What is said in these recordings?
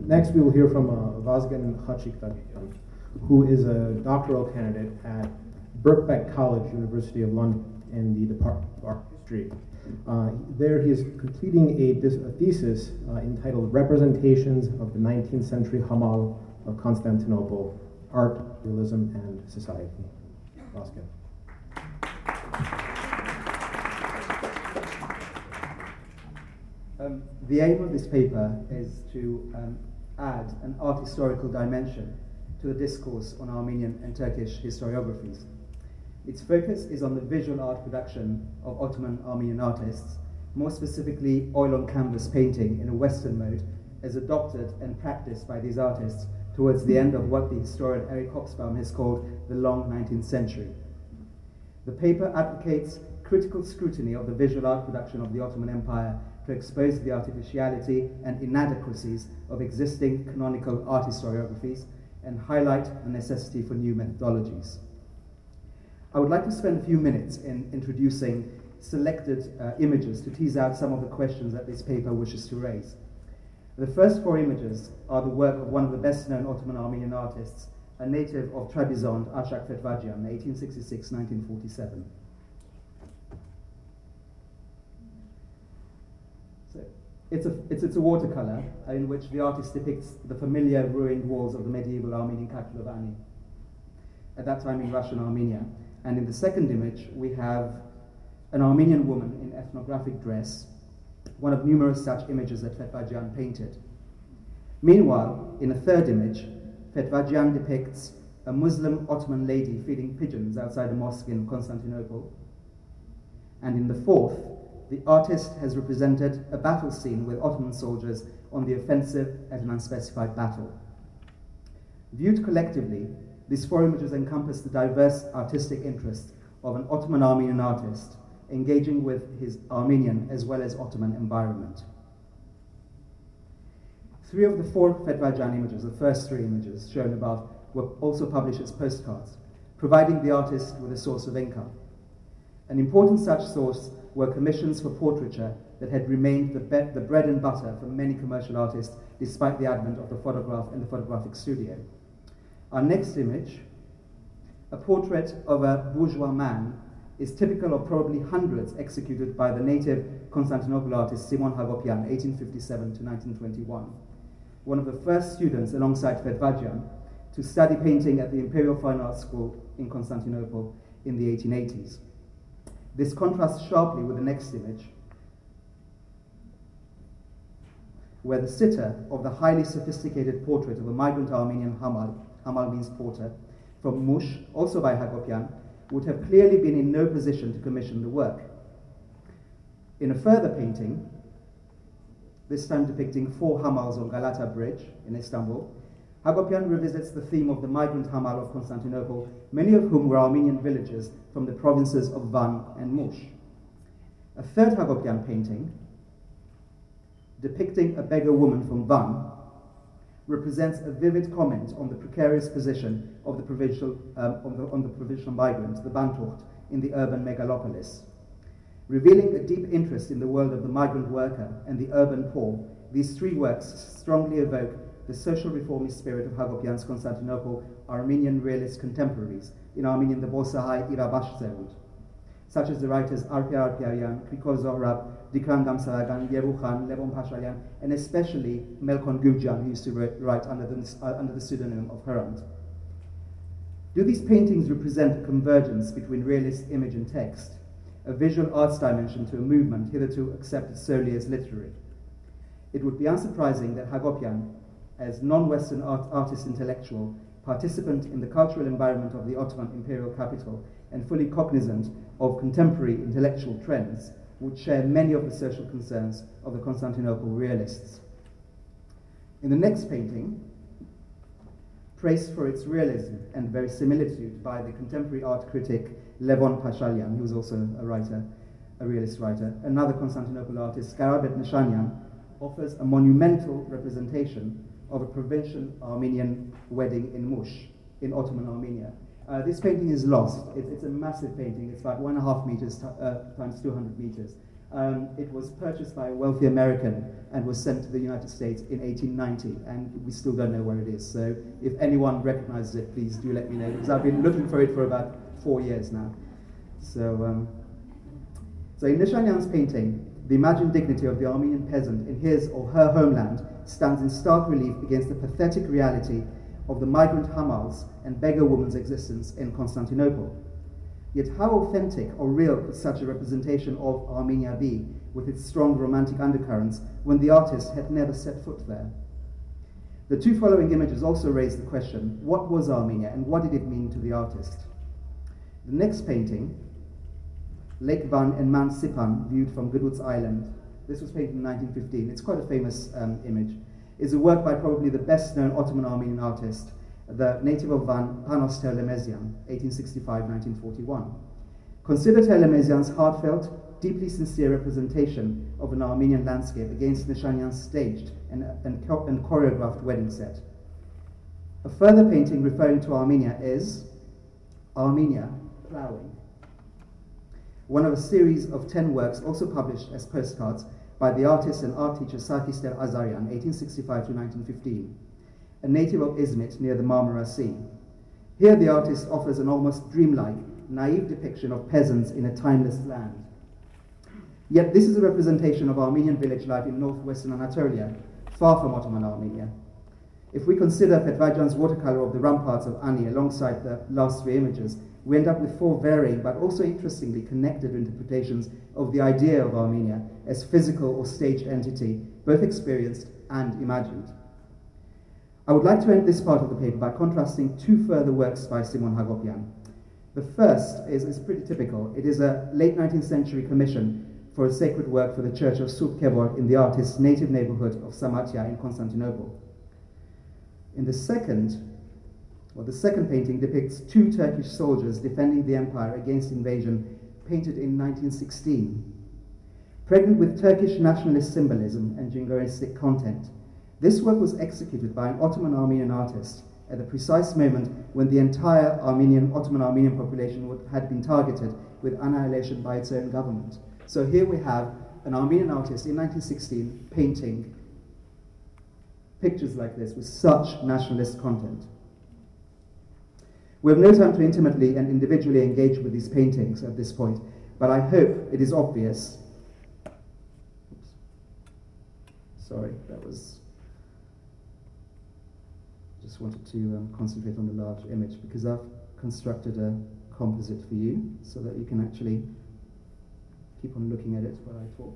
Next, we will hear from Vazgen Hachikdagian, who is a doctoral candidate at Birkbeck College, University of London, in the Department of Art History. There he is completing a thesis entitled Representations of the 19th Century Hamal of Constantinople, Art, Realism, and Society. Vazgen. The aim of this paper is to add an art historical dimension to the discourse on Armenian and Turkish historiographies. Its focus is on the visual art production of Ottoman Armenian artists, more specifically oil-on-canvas painting in a Western mode, as adopted and practiced by these artists towards the end of what the historian Eric Hobsbawm has called the long 19th century. The paper advocates critical scrutiny of the visual art production of the Ottoman Empire to expose the artificiality and inadequacies of existing canonical art historiographies and highlight the necessity for new methodologies. I would like to spend a few minutes in introducing selected images to tease out some of the questions that this paper wishes to raise. The first four images are the work of one of the best-known Ottoman Armenian artists, a native of Trebizond, Arshak Fetvagyan, 1866-1947. It's a watercolor in which the artist depicts the familiar ruined walls of the medieval Armenian capital of Ani, at that time in Russian Armenia. And in the second image, we have an Armenian woman in ethnographic dress, one of numerous such images that Fetvagyan painted. Meanwhile, in a third image, Fetvagyan depicts a Muslim Ottoman lady feeding pigeons outside a mosque in Constantinople. And in the fourth, the artist has represented a battle scene with Ottoman soldiers on the offensive at an unspecified battle. Viewed collectively, these four images encompass the diverse artistic interests of an Ottoman Armenian artist engaging with his Armenian as well as Ottoman environment. Three of the four Fetvagyan images, the first three images shown above, were also published as postcards, providing the artist with a source of income. An important such source were commissions for portraiture that had remained the bread and butter for many commercial artists despite the advent of the photograph and the photographic studio. Our next image, a portrait of a bourgeois man, is typical of probably hundreds executed by the native Constantinople artist Simon Hagopian, 1857 to 1921, one of the first students alongside Fetvagyan to study painting at the Imperial Fine Arts School in Constantinople in the 1880s. This contrasts sharply with the next image, where the sitter of the highly sophisticated portrait of a migrant Armenian Hamal means porter, from Mush, also by Hagopian, would have clearly been in no position to commission the work. In a further painting, this time depicting four Hamals on Galata Bridge in Istanbul, Hagopian revisits the theme of the migrant Hamal of Constantinople, many of whom were Armenian villagers from the provinces of Van and Mush. A third Hagopian painting, depicting a beggar woman from Van, represents a vivid comment on the precarious position of the provincial migrant, the Bantucht, in the urban megalopolis. Revealing a deep interest in the world of the migrant worker and the urban poor, these three works strongly evoke the social reformist spirit of Hagopian's Constantinople Armenian realist contemporaries, in Armenian the Bosahai Irabash Zerud, such as the writers Arpia Arpiarian, Krikor Zohrab, Dikran Damsaragan, Yeruchan, Levon Pashalyan, and especially Melkon Gurjan, who used to write under the pseudonym of Hrant. Do these paintings represent a convergence between realist image and text, a visual arts dimension to a movement hitherto accepted solely as literary? It would be unsurprising that Hagopian, as non-Western artist intellectual, participant in the cultural environment of the Ottoman imperial capital, and fully cognizant of contemporary intellectual trends, would share many of the social concerns of the Constantinople realists. In the next painting, praised for its realism and verisimilitude by the contemporary art critic Levon Pashalyan, who was also a realist writer, another Constantinople artist, Garabet Nishanyan, offers a monumental representation of a provincial Armenian wedding in Mush, in Ottoman Armenia. This painting is lost. It's a massive painting. It's about 1.5 meters times 200 meters. It was purchased by a wealthy American and was sent to the United States in 1890, and we still don't know where it is. So if anyone recognizes it, please do let me know, because I've been looking for it for about 4 years now. So in Nishanian's painting, the imagined dignity of the Armenian peasant in his or her homeland stands in stark relief against the pathetic reality of the migrant Hamals and beggar woman's existence in Constantinople. Yet how authentic or real could such a representation of Armenia be, with its strong romantic undercurrents, when the artist had never set foot there? The two following images also raise the question, what was Armenia and what did it mean to the artist? The next painting, Lake Van and Mount Sipan, viewed from Goodwood's Island, this was painted in 1915, it's quite a famous image, is a work by probably the best-known Ottoman Armenian artist, the native of Van, Panos Terlemesian, 1865-1941. Consider Terlemesian's heartfelt, deeply sincere representation of an Armenian landscape against Nishanian's staged and choreographed wedding set. A further painting referring to Armenia is Armenia, Ploughing, one of a series of 10 works also published as postcards by the artist and art teacher Sarkis Der Azarian, 1865-1915, a native of Izmit near the Marmara Sea. Here the artist offers an almost dreamlike, naive depiction of peasants in a timeless land. Yet this is a representation of Armenian village life in northwestern Anatolia, far from Ottoman Armenia. If we consider Fetvajan's watercolor of the ramparts of Ani alongside the last three images, we end up with four varying but also interestingly connected interpretations of the idea of Armenia as physical or staged entity, both experienced and imagined. I would like to end this part of the paper by contrasting two further works by Simon Hagopian. The first is pretty typical. It is a late 19th century commission for a sacred work for the church of Surp Kevor in the artist's native neighborhood of Samatya in Constantinople. In the second painting depicts two Turkish soldiers defending the empire against invasion, painted in 1916. Pregnant with Turkish nationalist symbolism and jingoistic content, this work was executed by an Ottoman Armenian artist at the precise moment when the entire Ottoman Armenian population had been targeted with annihilation by its own government. So here we have an Armenian artist in 1916 painting pictures like this with such nationalist content. We have no time to intimately and individually engage with these paintings at this point, but I hope it is obvious. Sorry, just wanted to concentrate on the large image because I've constructed a composite for you so that you can actually keep on looking at it while I talk.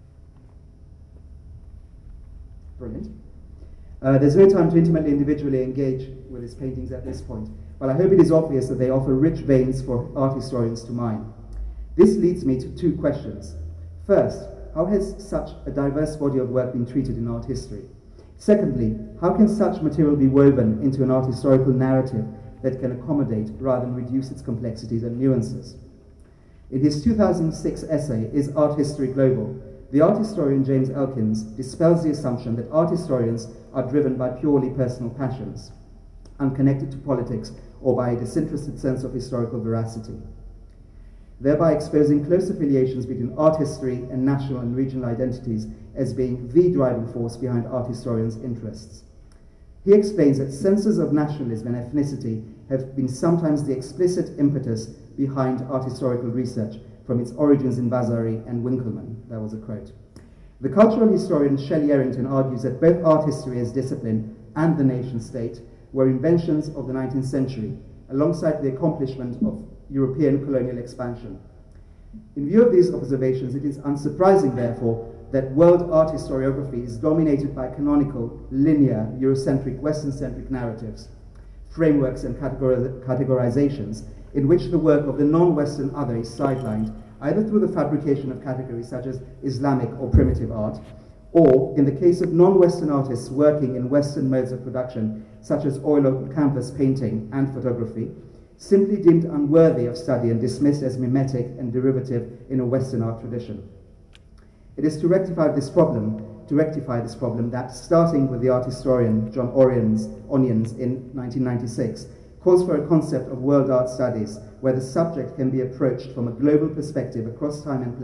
Brilliant. There's no time to intimately individually engage with his paintings at this point, but I hope it is obvious that they offer rich veins for art historians to mine. This leads me to two questions. First, how has such a diverse body of work been treated in art history? Secondly, how can such material be woven into an art historical narrative that can accommodate rather than reduce its complexities and nuances? In his 2006 essay, Is Art History Global?, the art historian James Elkins dispels the assumption that art historians are driven by purely personal passions, unconnected to politics or by a disinterested sense of historical veracity, thereby exposing close affiliations between art history and national and regional identities as being the driving force behind art historians' interests. He explains that senses of nationalism and ethnicity have been sometimes the explicit impetus behind art historical research, from its origins in Vasari and Winckelmann. That was a quote. The cultural historian Shelley Errington argues that both art history as discipline and the nation state were inventions of the 19th century, alongside the accomplishment of European colonial expansion. In view of these observations, it is unsurprising, therefore, that world art historiography is dominated by canonical, linear, Eurocentric, Western-centric narratives, frameworks and categorizations, in which the work of the non-Western other is sidelined, either through the fabrication of categories such as Islamic or primitive art, or, in the case of non-Western artists working in Western modes of production, such as oil or canvas painting and photography, simply deemed unworthy of study and dismissed as mimetic and derivative in a Western art tradition. It is to rectify this problem that, starting with the art historian John Onions in 1996, calls for a concept of world art studies where the subject can be approached from a global perspective across time and place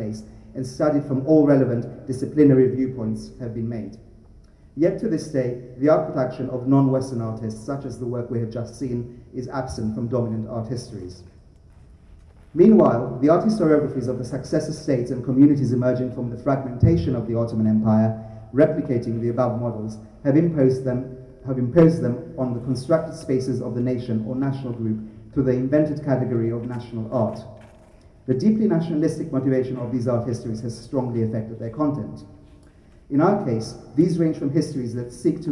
and studied from all relevant disciplinary viewpoints have been made. Yet to this day, the art production of non-Western artists, such as the work we have just seen, is absent from dominant art histories. Meanwhile, the art historiographies of the successor states and communities emerging from the fragmentation of the Ottoman Empire, replicating the above models, have imposed them on the constructed spaces of the nation or national group through the invented category of national art. The deeply nationalistic motivation of these art histories has strongly affected their content. In our case, these range from histories that seek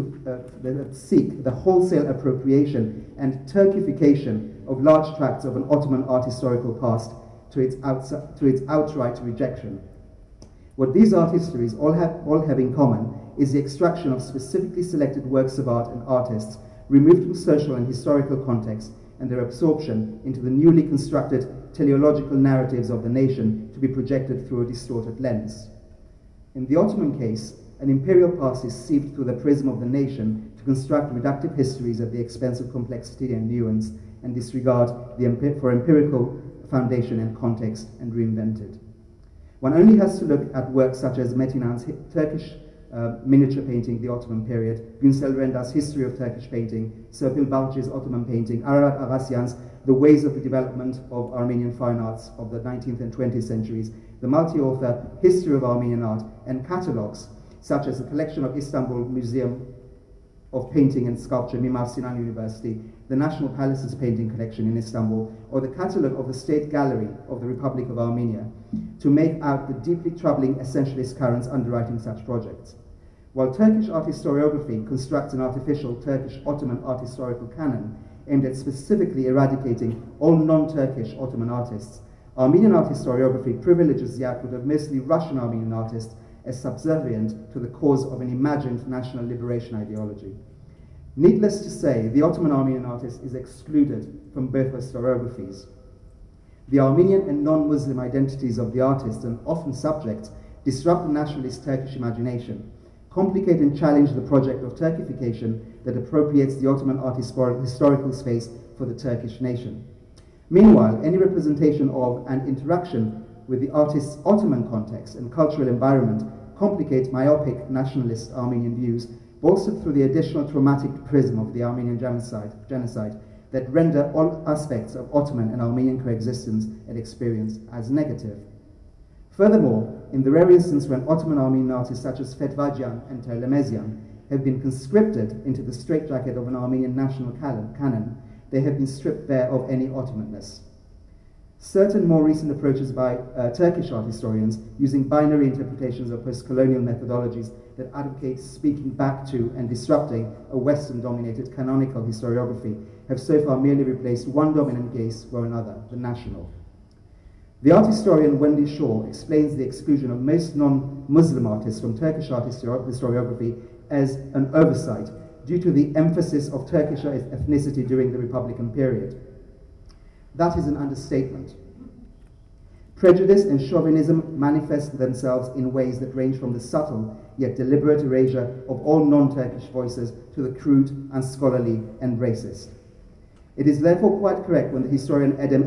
the wholesale appropriation and Turkification of large tracts of an Ottoman art historical past to its outright rejection. What these art histories all have in common is the extraction of specifically selected works of art and artists removed from social and historical context and their absorption into the newly constructed teleological narratives of the nation to be projected through a distorted lens. In the Ottoman case, an imperial past is sieved through the prism of the nation to construct reductive histories at the expense of complexity and nuance and disregard for empirical foundation and context and reinvented. One only has to look at works such as Metin Ağa'n's Turkish miniature painting, the Ottoman period, Günsel Renda's History of Turkish Painting, Serpil Balci's Ottoman painting, Ararat Agasyan's The Ways of the Development of Armenian Fine Arts of the 19th and 20th centuries, the multi-author History of Armenian Art, and catalogues such as the collection of Istanbul Museum of Painting and Sculpture, Mimar Sinan University, the National Palaces Painting Collection in Istanbul, or the catalogue of the State Gallery of the Republic of Armenia, to make out the deeply troubling essentialist currents underwriting such projects. While Turkish art historiography constructs an artificial Turkish Ottoman art historical canon aimed at specifically eradicating all non-Turkish Ottoman artists, Armenian art historiography privileges the output of mostly Russian Armenian artists as subservient to the cause of an imagined national liberation ideology. Needless to say, the Ottoman Armenian artist is excluded from both historiographies. The Armenian and non-Muslim identities of the artists and often subjects disrupt the nationalist Turkish imagination, complicate and challenge the project of Turkification that appropriates the Ottoman art historical space for the Turkish nation. Meanwhile, any representation of and interaction with the artist's Ottoman context and cultural environment complicate myopic nationalist Armenian views, bolstered through the additional traumatic prism of the Armenian genocide that render all aspects of Ottoman and Armenian coexistence and experience as negative. Furthermore, in the rare instance when Ottoman Armenian artists such as Fetvajian and Terlemezyan have been conscripted into the straitjacket of an Armenian national canon, they have been stripped bare of any Ottomanness. Certain more recent approaches by Turkish art historians, using binary interpretations of post-colonial methodologies that advocate speaking back to and disrupting a Western-dominated canonical historiography, have so far merely replaced one dominant gaze for another, the national. The art historian Wendy Shaw explains the exclusion of most non-Muslim artists from Turkish art historiography as an oversight due to the emphasis of Turkish ethnicity during the Republican period. That is an understatement. Prejudice and chauvinism manifest themselves in ways that range from the subtle yet deliberate erasure of all non-Turkish voices to the crude, unscholarly, and racist. It is therefore quite correct when the historian Edem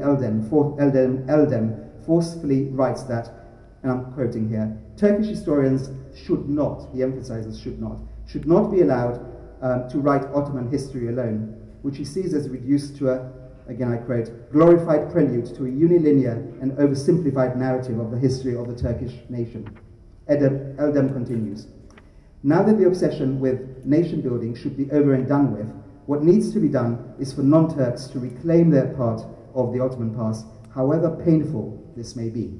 Eldem forcefully writes that, and I'm quoting here, Turkish historians should not, he emphasizes should not be allowed to write Ottoman history alone, which he sees as reduced to a, again I quote, glorified prelude to a unilinear and oversimplified narrative of the history of the Turkish nation. Eldem continues, now that the obsession with nation building should be over and done with, what needs to be done is for non-Turks to reclaim their part of the Ottoman past, however painful this may be.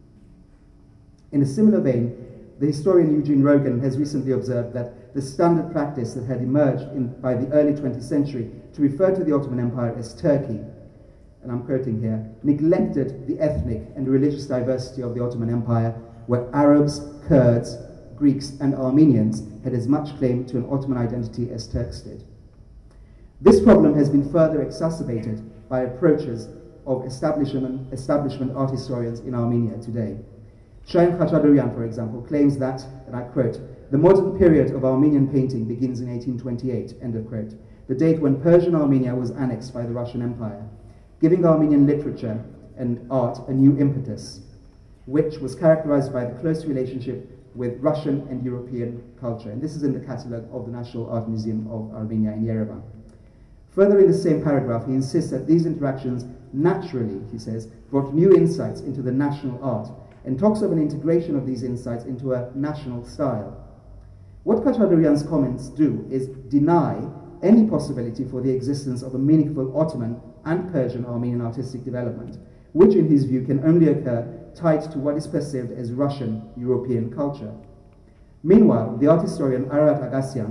In a similar vein, the historian Eugene Rogan has recently observed that the standard practice that had emerged by the early 20th century to refer to the Ottoman Empire as Turkey, and I'm quoting here, neglected the ethnic and religious diversity of the Ottoman Empire, where Arabs, Kurds, Greeks, and Armenians had as much claim to an Ottoman identity as Turks did. This problem has been further exacerbated by approaches of establishment art historians in Armenia today. Shahin Khachaturian, for example, claims that, and I quote, the modern period of Armenian painting begins in 1828, end of quote, the date when Persian Armenia was annexed by the Russian Empire, giving Armenian literature and art a new impetus. which was characterized by the close relationship with Russian and European culture. And this is in the catalogue of the National Art Museum of Armenia in Yerevan. Further in the same paragraph, he insists that these interactions naturally, he says, brought new insights into the national art, and talks of an integration of these insights into a national style. What Kachaturian's comments do is deny any possibility for the existence of a meaningful Ottoman and Persian Armenian artistic development, which in his view can only occur tied to what is perceived as Russian European culture. Meanwhile, the art historian Ararat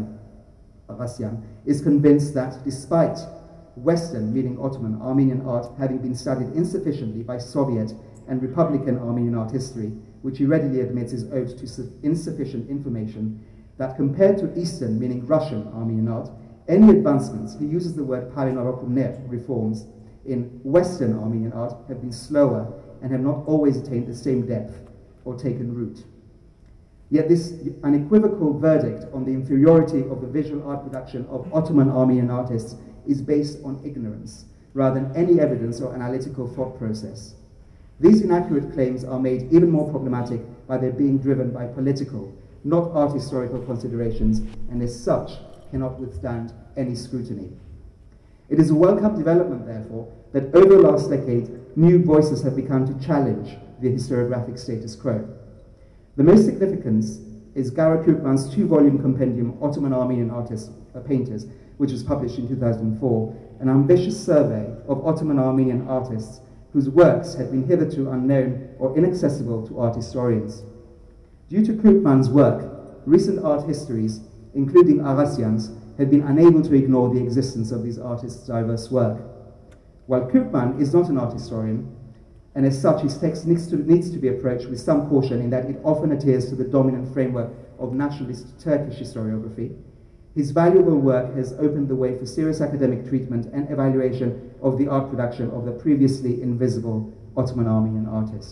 Agasyan is convinced that despite Western, meaning Ottoman, Armenian art having been studied insufficiently by Soviet and Republican Armenian art history, which he readily admits is owed to insufficient information, that compared to Eastern, meaning Russian Armenian art, any advancements, he uses the word reforms, in Western Armenian art have been slower and have not always attained the same depth or taken root. Yet this unequivocal verdict on the inferiority of the visual art production of Ottoman Armenian artists is based on ignorance, rather than any evidence or analytical thought process. These inaccurate claims are made even more problematic by their being driven by political, not art historical considerations, and as such cannot withstand any scrutiny. It is a welcome development, therefore, that over the last decade, new voices have begun to challenge the historiographic status quo. The most significant is Gara Koopman's 2-volume compendium, Ottoman Armenian Painters, which was published in 2004, an ambitious survey of Ottoman Armenian artists whose works had been hitherto unknown or inaccessible to art historians. Due to Koopman's work, recent art histories, including Agasyan's, have been unable to ignore the existence of these artists' diverse work. While Koopman is not an art historian, and as such his text needs to be approached with some caution in that it often adheres to the dominant framework of nationalist Turkish historiography, his valuable work has opened the way for serious academic treatment and evaluation of the art production of the previously invisible Ottoman Armenian artist.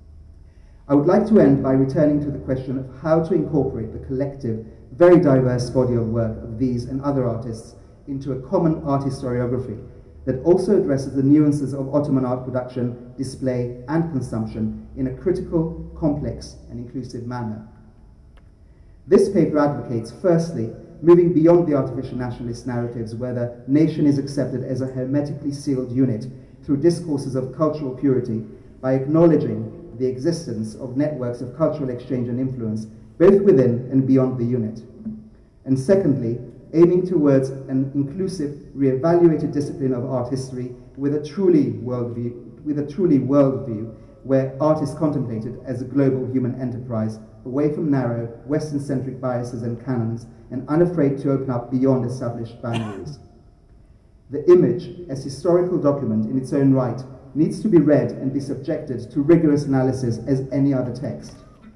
I would like to end by returning to the question of how to incorporate the collective, very diverse body of work of these and other artists into a common art historiography that also addresses the nuances of Ottoman art production, display, and consumption in a critical, complex, and inclusive manner. This paper advocates, firstly, moving beyond the artificial nationalist narratives where the nation is accepted as a hermetically sealed unit through discourses of cultural purity by acknowledging the existence of networks of cultural exchange and influence both within and beyond the unit. And secondly, aiming towards an inclusive, re-evaluated discipline of art history with a truly worldview where art is contemplated as a global human enterprise, away from narrow, Western-centric biases and canons, and unafraid to open up beyond established boundaries. The image, as historical document in its own right, needs to be read and be subjected to rigorous analysis as any other text,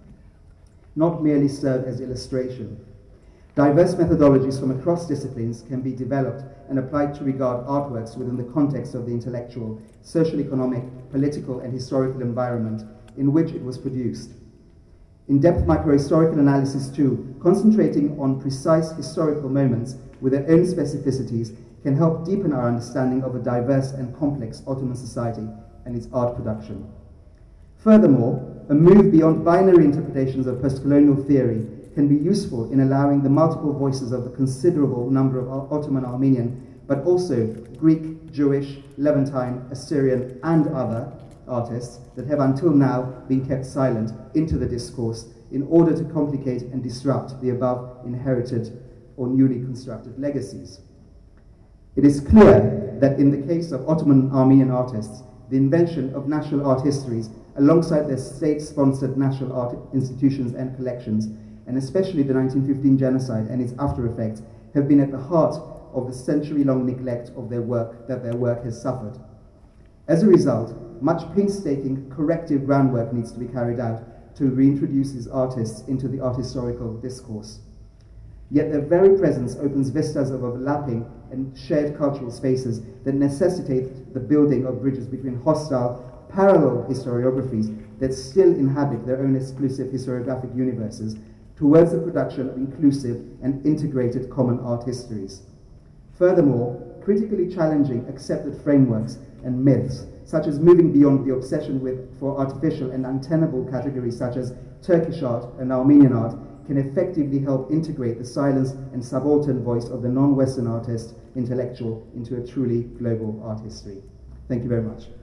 not merely serve as illustration. Diverse methodologies from across disciplines can be developed and applied to regard artworks within the context of the intellectual, social, economic, political, and historical environment in which it was produced. In-depth microhistorical analysis, too, concentrating on precise historical moments with their own specificities, can help deepen our understanding of a diverse and complex Ottoman society and its art production. Furthermore, a move beyond binary interpretations of postcolonial theory can be useful in allowing the multiple voices of the considerable number of Ottoman Armenian, but also Greek, Jewish, Levantine, Assyrian, and other artists that have until now been kept silent into the discourse in order to complicate and disrupt the above inherited or newly constructed legacies. It is clear that in the case of Ottoman Armenian artists, the invention of national art histories alongside their state-sponsored national art institutions and collections, and especially the 1915 genocide and its after effects, have been at the heart of the century-long neglect of their work that their work has suffered. As a result, much painstaking corrective groundwork needs to be carried out to reintroduce these artists into the art historical discourse. Yet their very presence opens vistas of overlapping and shared cultural spaces that necessitate the building of bridges between hostile, parallel historiographies that still inhabit their own exclusive historiographic universes towards the production of inclusive and integrated common art histories. Furthermore, critically challenging accepted frameworks and myths such as moving beyond the obsession for artificial and untenable categories such as Turkish art and Armenian art, can effectively help integrate the silence and subaltern voice of the non-Western artist intellectual into a truly global art history. Thank you very much.